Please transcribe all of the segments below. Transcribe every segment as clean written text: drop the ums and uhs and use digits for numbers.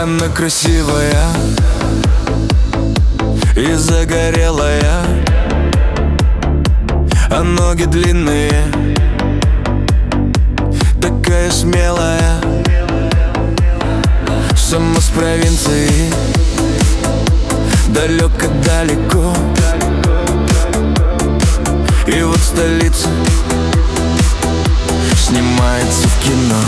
Она красивая и загорелая, а ноги длинные, такая смелая. Сама с провинции, далеко-далеко, и вот столица снимается в кино.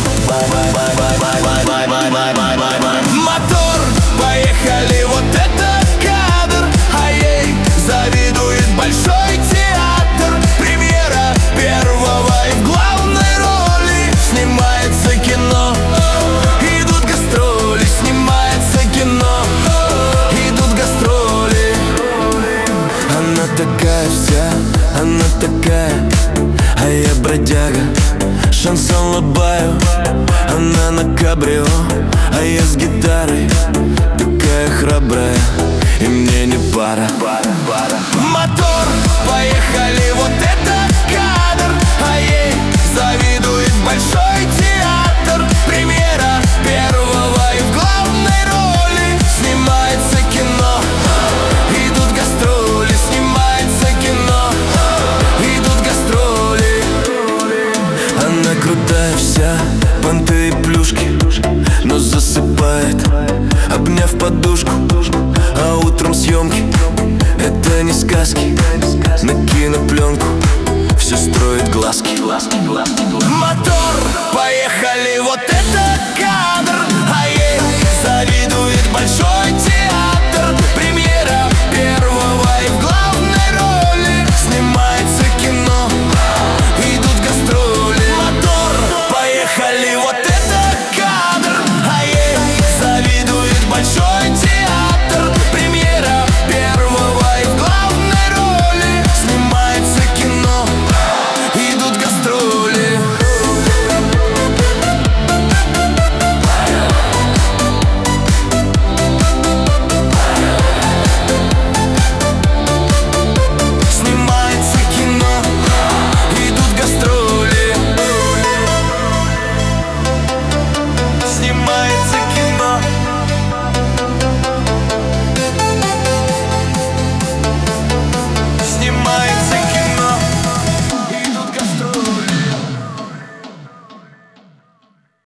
Мотор, поехали, вот это кадр, а ей завидует большой театр. Премьера первого и в главной роли снимается кино. Идут гастроли, снимается кино. Идут гастроли. Она такая вся, она такая, а я бродяга, шансон лобаю. Она на кабрио, а я с гитарой, такая храбрая, и мне не пара. Мотор, поехали, вот это кадр, а ей завидует большой театр. Премьера первого и в главной роли снимается кино. Идут гастроли, снимается кино. Идут гастроли. Она крутая вся, понты и плюшки, но засыпает, обняв подушку. А утром съемки, это не сказки, на кинопленку все строит глазки. Мотор, поехали, вот